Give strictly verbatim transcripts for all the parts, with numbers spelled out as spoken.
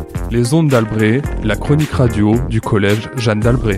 Les ondes d'Albret, la chronique radio du collège Jeanne d'Albret.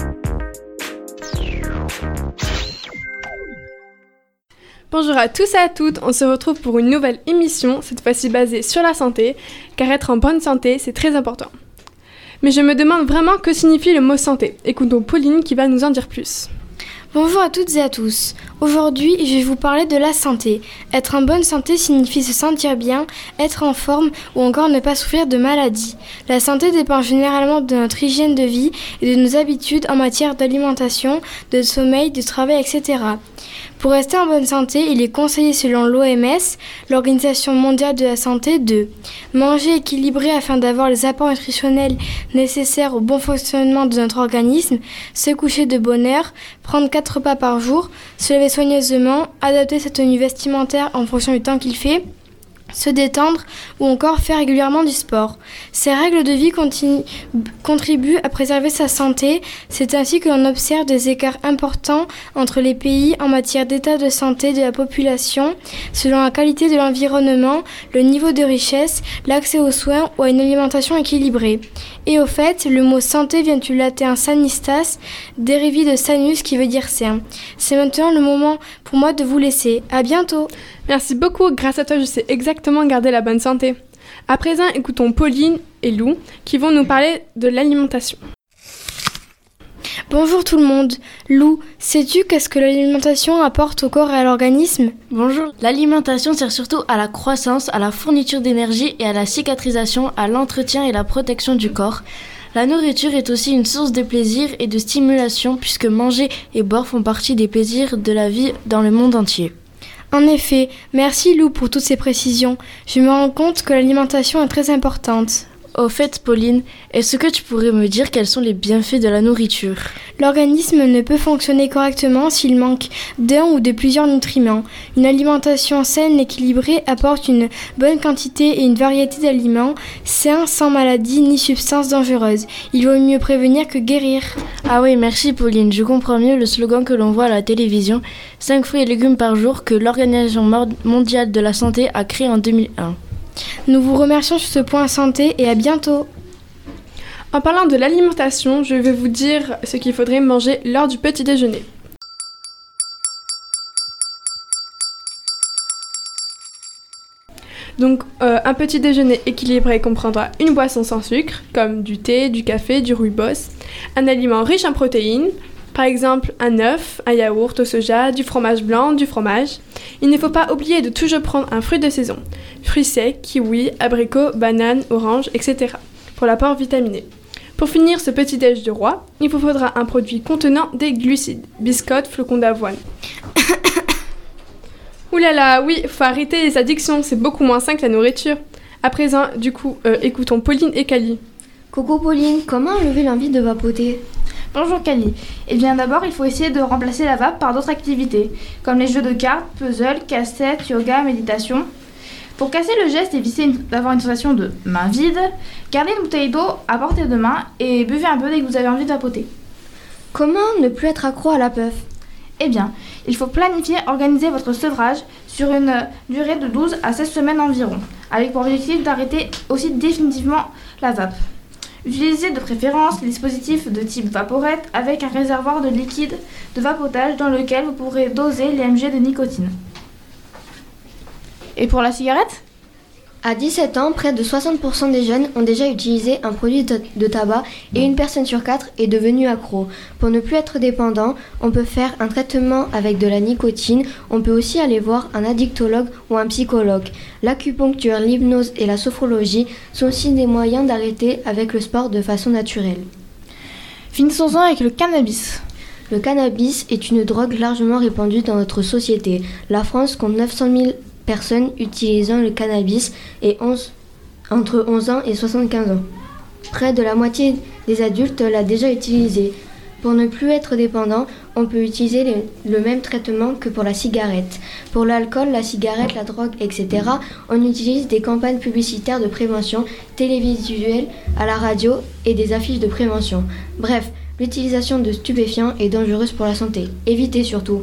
Bonjour à tous et à toutes, on se retrouve pour une nouvelle émission, cette fois-ci basée sur la santé, car être en bonne santé, c'est très important. Mais je me demande vraiment que signifie le mot santé. Écoutons Pauline qui va nous en dire plus. Bonjour à toutes et à tous. Aujourd'hui, je vais vous parler de la santé. Être en bonne santé signifie se sentir bien, être en forme ou encore ne pas souffrir de maladies. La santé dépend généralement de notre hygiène de vie et de nos habitudes en matière d'alimentation, de sommeil, de travail, et cetera. Pour rester en bonne santé, il est conseillé selon l'O M S, l'Organisation mondiale de la santé, de manger équilibré afin d'avoir les apports nutritionnels nécessaires au bon fonctionnement de notre organisme, se coucher de bonne heure, prendre quatre repas par jour, se lever soigneusement, adapter sa tenue vestimentaire en fonction du temps qu'il fait, se détendre ou encore faire régulièrement du sport. Ces règles de vie continu- contribuent à préserver sa santé. C'est ainsi que l'on observe des écarts importants entre les pays en matière d'état de santé de la population, selon la qualité de l'environnement, le niveau de richesse, l'accès aux soins ou à une alimentation équilibrée. Et au fait, le mot santé vient du latin sanistas, dérivé de sanus qui veut dire sain. C'est maintenant le moment pour moi de vous laisser. À bientôt! Merci beaucoup, grâce à toi je sais exactement garder la bonne santé. À présent, écoutons Pauline et Lou qui vont nous parler de l'alimentation. Bonjour tout le monde. Lou, sais-tu qu'est-ce que l'alimentation apporte au corps et à l'organisme ? Bonjour. L'alimentation sert surtout à la croissance, à la fourniture d'énergie et à la cicatrisation, à l'entretien et la protection du corps. La nourriture est aussi une source de plaisir et de stimulation puisque manger et boire font partie des plaisirs de la vie dans le monde entier. En effet, merci Lou pour toutes ces précisions. Je me rends compte que l'alimentation est très importante. Au fait, Pauline, est-ce que tu pourrais me dire quels sont les bienfaits de la nourriture ? L'organisme ne peut fonctionner correctement s'il manque d'un ou de plusieurs nutriments. Une alimentation saine et équilibrée apporte une bonne quantité et une variété d'aliments sains, sans maladies ni substances dangereuses. Il vaut mieux prévenir que guérir. Ah oui, merci Pauline, je comprends mieux le slogan que l'on voit à la télévision, cinq fruits et légumes par jour, que l'Organisation mondiale de la santé a créé en deux mille un. Nous vous remercions sur ce point santé et à bientôt. En parlant de l'alimentation, je vais vous dire ce qu'il faudrait manger lors du petit déjeuner. Donc, euh, un petit déjeuner équilibré comprendra une boisson sans sucre, comme du thé, du café, du rooibos, un aliment riche en protéines, par exemple un œuf, un yaourt au soja, du fromage blanc, du fromage. Il ne faut pas oublier de toujours prendre un fruit de saison, fruits secs, kiwis, abricots, bananes, oranges, et cetera, pour l'apport vitaminé. Pour finir ce petit déj du roi, il vous faudra un produit contenant des glucides, biscottes, flocons d'avoine. Ouh là là, oui, faut arrêter les addictions, c'est beaucoup moins sain que la nourriture. À présent, du coup, euh, écoutons Pauline et Kali. Coucou Pauline, comment enlever l'envie de vapoter ? Bonjour Kali. Eh bien d'abord, il faut essayer de remplacer la vape par d'autres activités, comme les jeux de cartes, puzzles, casse-tête, yoga, méditation. Pour casser le geste et éviter une- d'avoir une sensation de main vide, gardez une bouteille d'eau à portée de main et buvez un peu dès que vous avez envie de vapoter. Comment ne plus être accro à la puff ? Eh bien, il faut planifier, organiser votre sevrage sur une euh, durée de douze à seize semaines environ, avec pour objectif d'arrêter aussi définitivement la vape. Utilisez de préférence les dispositifs de type vaporette avec un réservoir de liquide de vapotage dans lequel vous pourrez doser les milligrammes de nicotine. Et pour la cigarette ? À dix-sept ans, près de soixante pour cent des jeunes ont déjà utilisé un produit de, de tabac et une personne sur quatre est devenue accro. Pour ne plus être dépendant, on peut faire un traitement avec de la nicotine. On peut aussi aller voir un addictologue ou un psychologue. L'acupuncture, l'hypnose et la sophrologie sont aussi des moyens d'arrêter avec le sport de façon naturelle. Finissons-en avec le cannabis. Le cannabis est une drogue largement répandue dans notre société. La France compte neuf cent mille personnes utilisant le cannabis et onze, entre onze ans et soixante-quinze ans. Près de la moitié des adultes l'a déjà utilisé. Pour ne plus être dépendant, on peut utiliser les, le même traitement que pour la cigarette. Pour l'alcool, la cigarette, la drogue, et cetera, on utilise des campagnes publicitaires de prévention, télévisuelles, à la radio et des affiches de prévention. Bref, l'utilisation de stupéfiants est dangereuse pour la santé. Évitez surtout.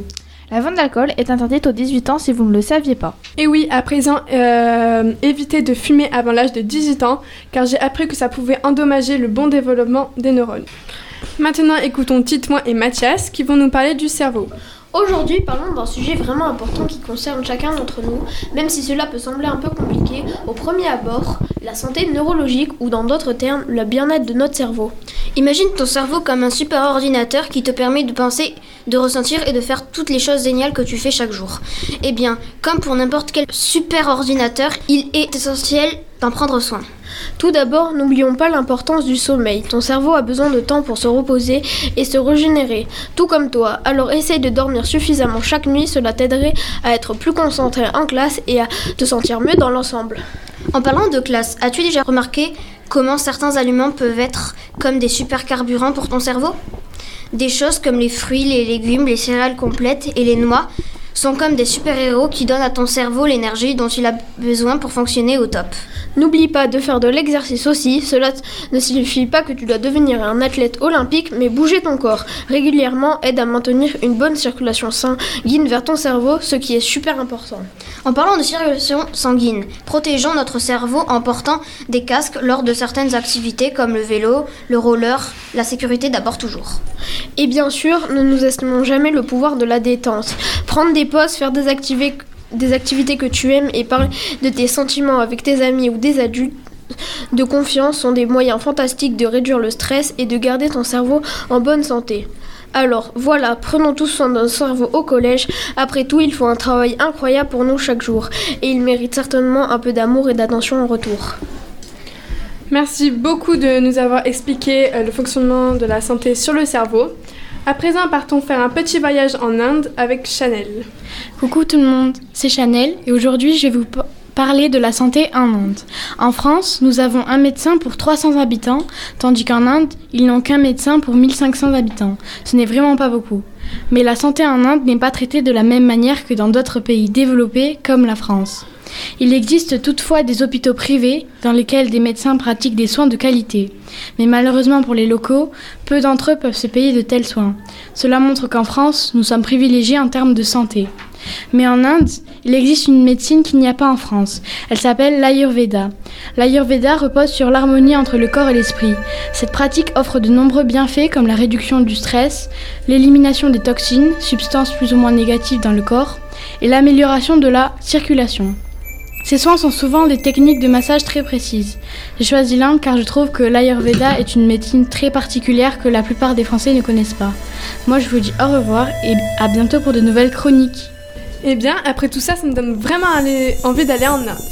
La vente d'alcool est interdite aux dix-huit ans si vous ne le saviez pas. Et oui, à présent, euh, évitez de fumer avant l'âge de dix-huit ans, car j'ai appris que ça pouvait endommager le bon développement des neurones. Maintenant, écoutons Titouan et Mathias qui vont nous parler du cerveau. Aujourd'hui, parlons d'un sujet vraiment important qui concerne chacun d'entre nous, même si cela peut sembler un peu compliqué au premier abord, la santé neurologique ou dans d'autres termes, le bien-être de notre cerveau. Imagine ton cerveau comme un super ordinateur qui te permet de penser, de ressentir et de faire toutes les choses géniales que tu fais chaque jour. Eh bien, comme pour n'importe quel super ordinateur, il est essentiel d'en prendre soin. Tout d'abord, n'oublions pas l'importance du sommeil. Ton cerveau a besoin de temps pour se reposer et se régénérer, tout comme toi. Alors essaye de dormir suffisamment chaque nuit, cela t'aiderait à être plus concentré en classe et à te sentir mieux dans l'ensemble. En parlant de classe, as-tu déjà remarqué comment certains aliments peuvent être comme des super carburants pour ton cerveau ? Des choses comme les fruits, les légumes, les céréales complètes et les noix sont comme des super-héros qui donnent à ton cerveau l'énergie dont il a besoin pour fonctionner au top. N'oublie pas de faire de l'exercice aussi, cela ne signifie pas que tu dois devenir un athlète olympique, mais bouger ton corps régulièrement aide à maintenir une bonne circulation sanguine vers ton cerveau, ce qui est super important. En parlant de circulation sanguine, protégeons notre cerveau en portant des casques lors de certaines activités comme le vélo, le roller, la sécurité d'abord toujours. Et bien sûr, ne nous estimons jamais le pouvoir de la détente. Prendre des pauses, faire des activités des activités que tu aimes et parler de tes sentiments avec tes amis ou des adultes de confiance sont des moyens fantastiques de réduire le stress et de garder ton cerveau en bonne santé. Alors voilà, prenons tous soin de notre cerveau au collège. Après tout, il faut un travail incroyable pour nous chaque jour et il mérite certainement un peu d'amour et d'attention en retour. Merci beaucoup de nous avoir expliqué euh, le fonctionnement de la santé sur le cerveau. À présent, partons faire un petit voyage en Inde avec Chanel. Coucou tout le monde, c'est Chanel et aujourd'hui je vais vous parler de la santé en Inde. En France, nous avons un médecin pour trois cents habitants, tandis qu'en Inde, ils n'ont qu'un médecin pour mille cinq cents habitants. Ce n'est vraiment pas beaucoup. Mais la santé en Inde n'est pas traitée de la même manière que dans d'autres pays développés comme la France. Il existe toutefois des hôpitaux privés dans lesquels des médecins pratiquent des soins de qualité. Mais malheureusement pour les locaux, peu d'entre eux peuvent se payer de tels soins. Cela montre qu'en France, nous sommes privilégiés en termes de santé. Mais en Inde, il existe une médecine qu'il n'y a pas en France. Elle s'appelle l'Ayurveda. L'Ayurveda repose sur l'harmonie entre le corps et l'esprit. Cette pratique offre de nombreux bienfaits comme la réduction du stress, l'élimination des toxines, substances plus ou moins négatives dans le corps, et l'amélioration de la circulation. Ces soins sont souvent des techniques de massage très précises. J'ai choisi l'Inde car je trouve que l'Ayurveda est une médecine très particulière que la plupart des Français ne connaissent pas. Moi je vous dis au revoir et à bientôt pour de nouvelles chroniques. Eh bien, après tout ça, ça me donne vraiment aller, envie d'aller en Inde.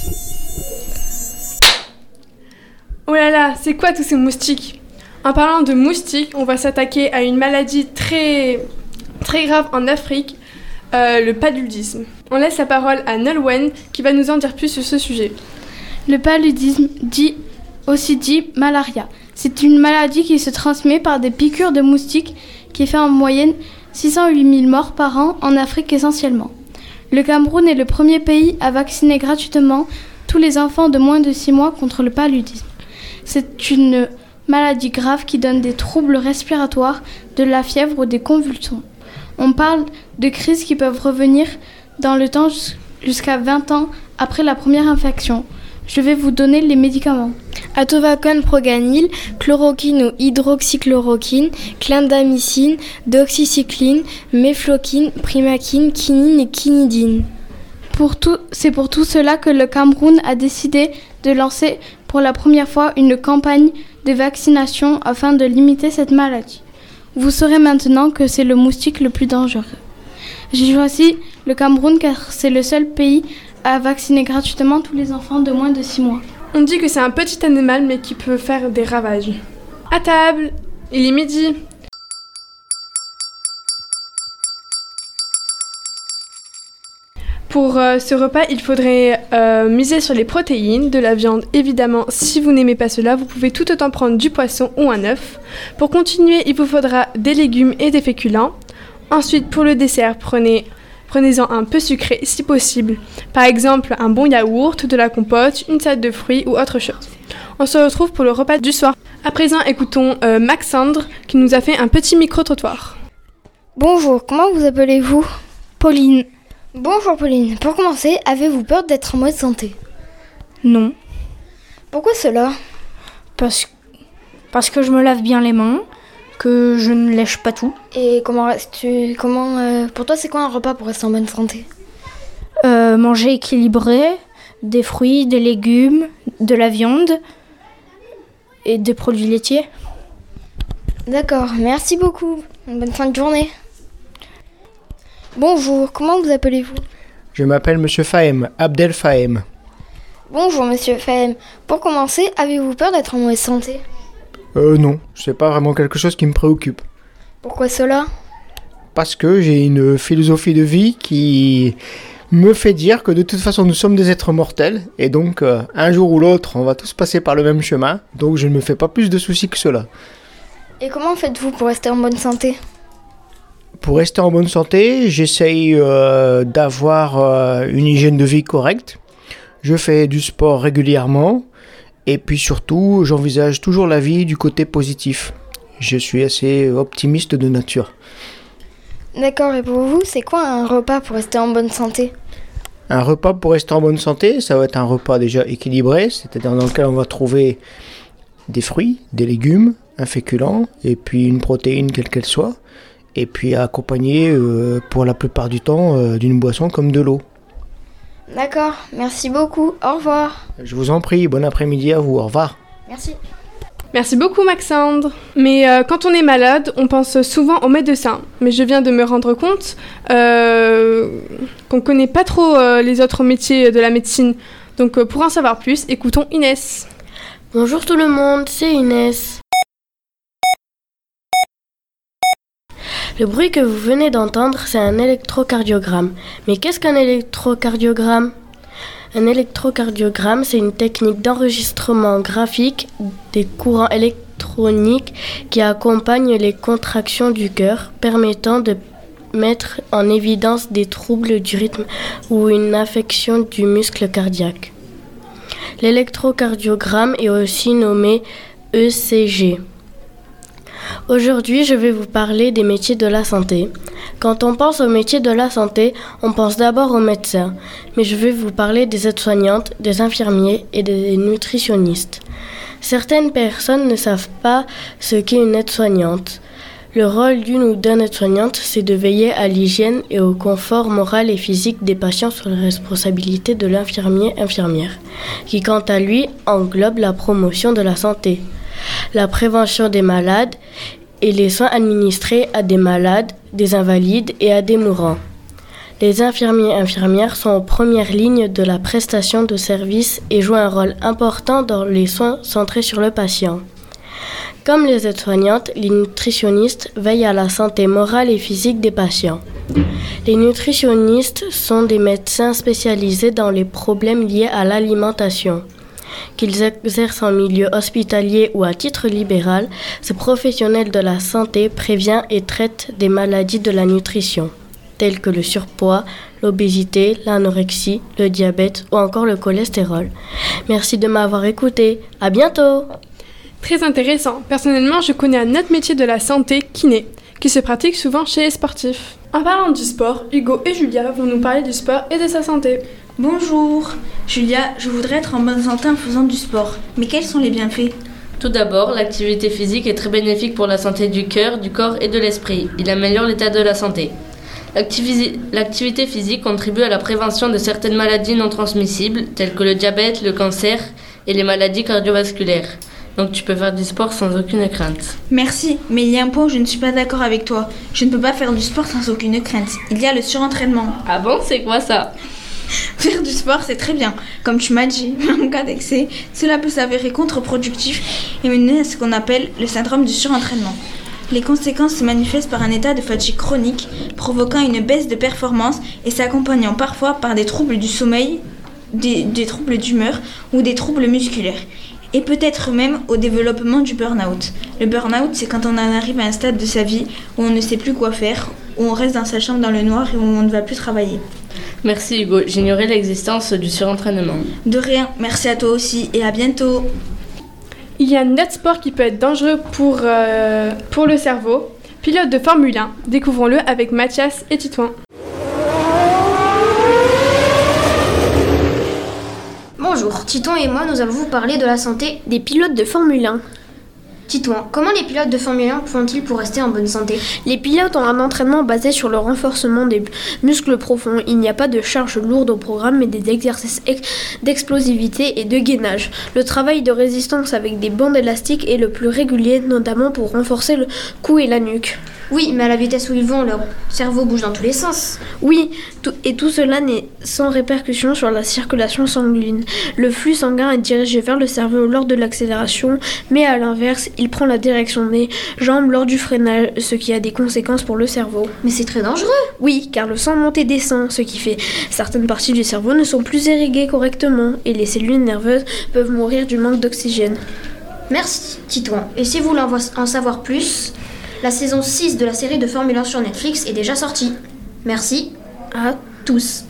Oh là là, c'est quoi tous ces moustiques ? En parlant de moustiques, on va s'attaquer à une maladie très, très grave en Afrique, euh, le paludisme. On laisse la parole à Nolwenn qui va nous en dire plus sur ce sujet. Le paludisme, dit, aussi dit malaria, c'est une maladie qui se transmet par des piqûres de moustiques qui fait en moyenne six cent huit mille morts par an en Afrique essentiellement. Le Cameroun est le premier pays à vacciner gratuitement tous les enfants de moins de six mois contre le paludisme. C'est une maladie grave qui donne des troubles respiratoires, de la fièvre ou des convulsions. On parle de crises qui peuvent revenir dans le temps jusqu'à vingt ans après la première infection. Je vais vous donner les médicaments. Atovaquone Proganil, chloroquine ou hydroxychloroquine, clindamycine, doxycycline, mefloquine, primaquine, quinine et quinidine. Pour tout, c'est pour tout cela que le Cameroun a décidé de lancer pour la première fois une campagne de vaccination afin de limiter cette maladie. Vous saurez maintenant que c'est le moustique le plus dangereux. J'ai choisi le Cameroun car c'est le seul pays à vacciner gratuitement tous les enfants de moins de six mois. On dit que c'est un petit animal mais qui peut faire des ravages. À table, il est midi. Pour euh, ce repas, il faudrait euh, miser sur les protéines, de la viande évidemment. Si vous n'aimez pas cela, vous pouvez tout autant prendre du poisson ou un œuf. Pour continuer, il vous faudra des légumes et des féculents. Ensuite, pour le dessert, prenez, prenez-en un peu sucré si possible. Par exemple, un bon yaourt, de la compote, une salade de fruits ou autre chose. On se retrouve pour le repas du soir. À présent, écoutons euh, Maxandre qui nous a fait un petit micro-trottoir. Bonjour, comment vous appelez-vous ? Pauline. Bonjour Pauline. Pour commencer, avez-vous peur d'être en mauvaise santé? Non. Pourquoi cela? Parce, parce que je me lave bien les mains, que je ne lèche pas tout. Et comment restes-tu, comment, euh, pour toi, c'est quoi un repas pour rester en bonne santé? Euh, manger équilibré, des fruits, des légumes, de la viande et des produits laitiers. D'accord, merci beaucoup. Bonne fin de journée. Bonjour, comment vous appelez-vous? Je m'appelle Monsieur Fahem, Abdel Fahem. Bonjour Monsieur Fahem. Pour commencer, avez-vous peur d'être en mauvaise santé? Euh non, c'est pas vraiment quelque chose qui me préoccupe. Pourquoi cela? Parce que j'ai une philosophie de vie qui me fait dire que de toute façon nous sommes des êtres mortels et donc euh, un jour ou l'autre on va tous passer par le même chemin, donc je ne me fais pas plus de soucis que cela. Et comment faites-vous pour rester en bonne santé? Pour rester en bonne santé, j'essaye euh, d'avoir euh, une hygiène de vie correcte. Je fais du sport régulièrement et puis surtout j'envisage toujours la vie du côté positif. Je suis assez optimiste de nature. D'accord, et pour vous, c'est quoi un repas pour rester en bonne santé? Un repas pour rester en bonne santé, ça va être un repas déjà équilibré, c'est-à-dire dans lequel on va trouver des fruits, des légumes, un féculent et puis une protéine quelle qu'elle soit. Et puis accompagné euh, pour la plupart du temps euh, d'une boisson comme de l'eau. D'accord, merci beaucoup, au revoir. Je vous en prie, bon après-midi à vous, au revoir. Merci. Merci beaucoup Maxandre. Mais euh, quand on est malade, on pense souvent aux médecins. Mais je viens de me rendre compte euh, qu'on ne connaît pas trop euh, les autres métiers de la médecine. Donc euh, pour en savoir plus, écoutons Inès. Bonjour tout le monde, c'est Inès. Le bruit que vous venez d'entendre, c'est un électrocardiogramme. Mais qu'est-ce qu'un électrocardiogramme ? Un électrocardiogramme, c'est une technique d'enregistrement graphique des courants électroniques qui accompagnent les contractions du cœur, permettant de mettre en évidence des troubles du rythme ou une affection du muscle cardiaque. L'électrocardiogramme est aussi nommé E C G. Aujourd'hui, je vais vous parler des métiers de la santé. Quand on pense aux métiers de la santé, on pense d'abord aux médecins, mais je vais vous parler des aides-soignantes, des infirmiers et des nutritionnistes. Certaines personnes ne savent pas ce qu'est une aide-soignante. Le rôle d'une ou d'un aide-soignante, c'est de veiller à l'hygiène et au confort moral et physique des patients sous la responsabilité de l'infirmier-infirmière, qui quant à lui englobe la promotion de la santé, la prévention des malades et les soins administrés à des malades, des invalides et à des mourants. Les infirmiers et infirmières sont en première ligne de la prestation de services et jouent un rôle important dans les soins centrés sur le patient. Comme les aides-soignantes, les nutritionnistes veillent à la santé morale et physique des patients. Les nutritionnistes sont des médecins spécialisés dans les problèmes liés à l'alimentation. Qu'ils exercent en milieu hospitalier ou à titre libéral, ces professionnels de la santé préviennent et traitent des maladies de la nutrition, telles que le surpoids, l'obésité, l'anorexie, le diabète ou encore le cholestérol. Merci de m'avoir écouté. À bientôt! Très intéressant. Personnellement, je connais un autre métier de la santé, kiné, qui se pratique souvent chez les sportifs. En parlant du sport, Hugo et Julia vont nous parler du sport et de sa santé. Bonjour, Julia, je voudrais être en bonne santé en faisant du sport. Mais quels sont les bienfaits ? Tout d'abord, l'activité physique est très bénéfique pour la santé du cœur, du corps et de l'esprit. Il améliore l'état de la santé. L'activi- l'activité physique contribue à la prévention de certaines maladies non transmissibles, telles que le diabète, le cancer et les maladies cardiovasculaires. Donc tu peux faire du sport sans aucune crainte. Merci, mais il y a un point où je ne suis pas d'accord avec toi. Je ne peux pas faire du sport sans aucune crainte. Il y a le surentraînement. Ah bon, c'est quoi ça ? Faire du sport, c'est très bien. Comme tu m'as dit, mais en cas d'excès, cela peut s'avérer contre-productif et mener à ce qu'on appelle le syndrome du surentraînement. Les conséquences se manifestent par un état de fatigue chronique, provoquant une baisse de performance et s'accompagnant parfois par des troubles du sommeil, des, des troubles d'humeur ou des troubles musculaires. Et peut-être même au développement du burn-out. Le burn-out, c'est quand on en arrive à un stade de sa vie où on ne sait plus quoi faire, où on reste dans sa chambre dans le noir et où on ne va plus travailler. Merci Hugo, j'ignorais l'existence du surentraînement. De rien, merci à toi aussi et à bientôt. Il y a un autre sport qui peut être dangereux pour, euh, pour le cerveau. Pilote de Formule un, découvrons-le avec Mathias et Titouan. Bonjour, Titouan et moi, nous allons vous parler de la santé des pilotes de Formule un. Titouan, comment les pilotes de Formule un font-ils pour rester en bonne santé? Les pilotes ont un entraînement basé sur le renforcement des muscles profonds. Il n'y a pas de charge lourde au programme, mais des exercices ex- d'explosivité et de gainage. Le travail de résistance avec des bandes élastiques est le plus régulier, notamment pour renforcer le cou et la nuque. Oui, mais à la vitesse où ils vont, leur cerveau bouge dans tous les sens. Oui, tout, et tout cela n'est sans répercussion sur la circulation sanguine. Le flux sanguin est dirigé vers le cerveau lors de l'accélération, mais à l'inverse, il prend la direction des jambes lors du freinage, ce qui a des conséquences pour le cerveau. Mais c'est très dangereux. Oui, car le sang monte et descend, ce qui fait certaines parties du cerveau ne sont plus irriguées correctement, et les cellules nerveuses peuvent mourir du manque d'oxygène. Merci, Titouan. Et si vous voulez en savoir plus, la saison six de la série de Formule un sur Netflix est déjà sortie. Merci à tous.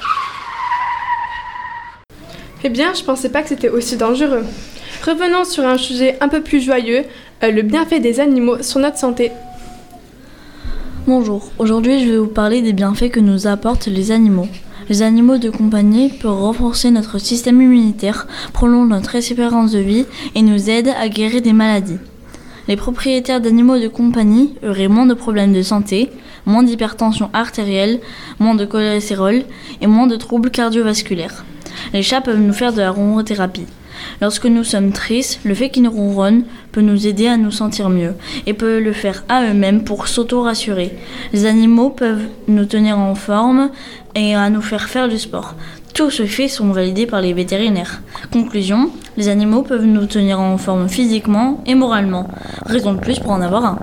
Eh bien, je pensais pas que c'était aussi dangereux. Revenons sur un sujet un peu plus joyeux, euh, le bienfait des animaux sur notre santé. Bonjour, aujourd'hui je vais vous parler des bienfaits que nous apportent les animaux. Les animaux de compagnie peuvent renforcer notre système immunitaire, prolongent notre espérance de vie et nous aident à guérir des maladies. Les propriétaires d'animaux de compagnie auraient moins de problèmes de santé, moins d'hypertension artérielle, moins de cholestérol et moins de troubles cardiovasculaires. Les chats peuvent nous faire de la ronrothérapie. Lorsque nous sommes tristes, le fait qu'ils ronronnent peut nous aider à nous sentir mieux et peut le faire à eux-mêmes pour s'auto-rassurer. Les animaux peuvent nous tenir en forme et à nous faire faire du sport. Tous ces faits sont validés par les vétérinaires. Conclusion, les animaux peuvent nous tenir en forme physiquement et moralement. Raison de plus pour en avoir un.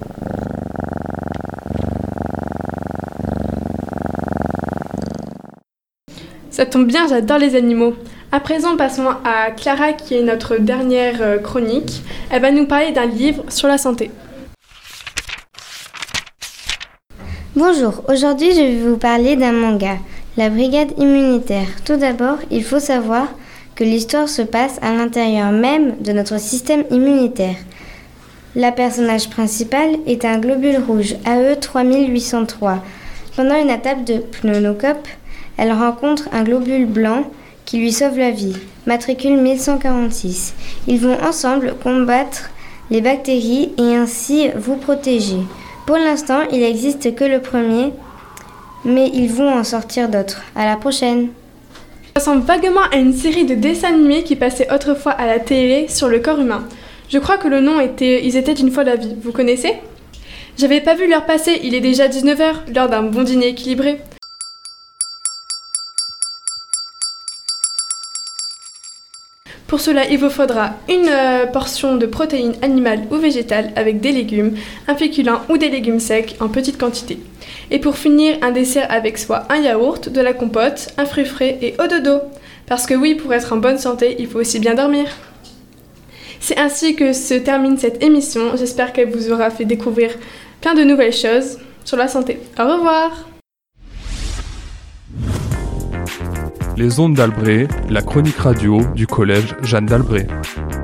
Ça tombe bien, j'adore les animaux. À présent, passons à Clara qui est notre dernière chronique. Elle va nous parler d'un livre sur la santé. Bonjour, aujourd'hui je vais vous parler d'un manga, La Brigade immunitaire. Tout d'abord, il faut savoir que l'histoire se passe à l'intérieur même de notre système immunitaire. La personnage principale est un globule rouge A E trois mille huit cent trois. Pendant une attaque de pneumocoque, elle rencontre un globule blanc qui lui sauve la vie, matricule mille cent quarante-six. Ils vont ensemble combattre les bactéries et ainsi vous protéger. Pour l'instant, il n'existe que le premier, mais ils vont en sortir d'autres. À la prochaine. Ça ressemble vaguement à une série de dessins animés qui passaient autrefois à la télé sur le corps humain. Je crois que le nom était « Ils étaient une fois la vie ». Vous connaissez ? J'avais pas vu l'heure passer, il est déjà dix-neuf heures, l'heure d'un bon dîner équilibré. Pour cela, il vous faudra une euh, portion de protéines animales ou végétales avec des légumes, un féculent ou des légumes secs en petite quantité. Et pour finir, un dessert avec soit un yaourt, de la compote, un fruit frais et eau de dos. Parce que oui, pour être en bonne santé, il faut aussi bien dormir. C'est ainsi que se termine cette émission. J'espère qu'elle vous aura fait découvrir plein de nouvelles choses sur la santé. Au revoir! Les ondes d'Albret, la chronique radio du collège Jeanne d'Albret.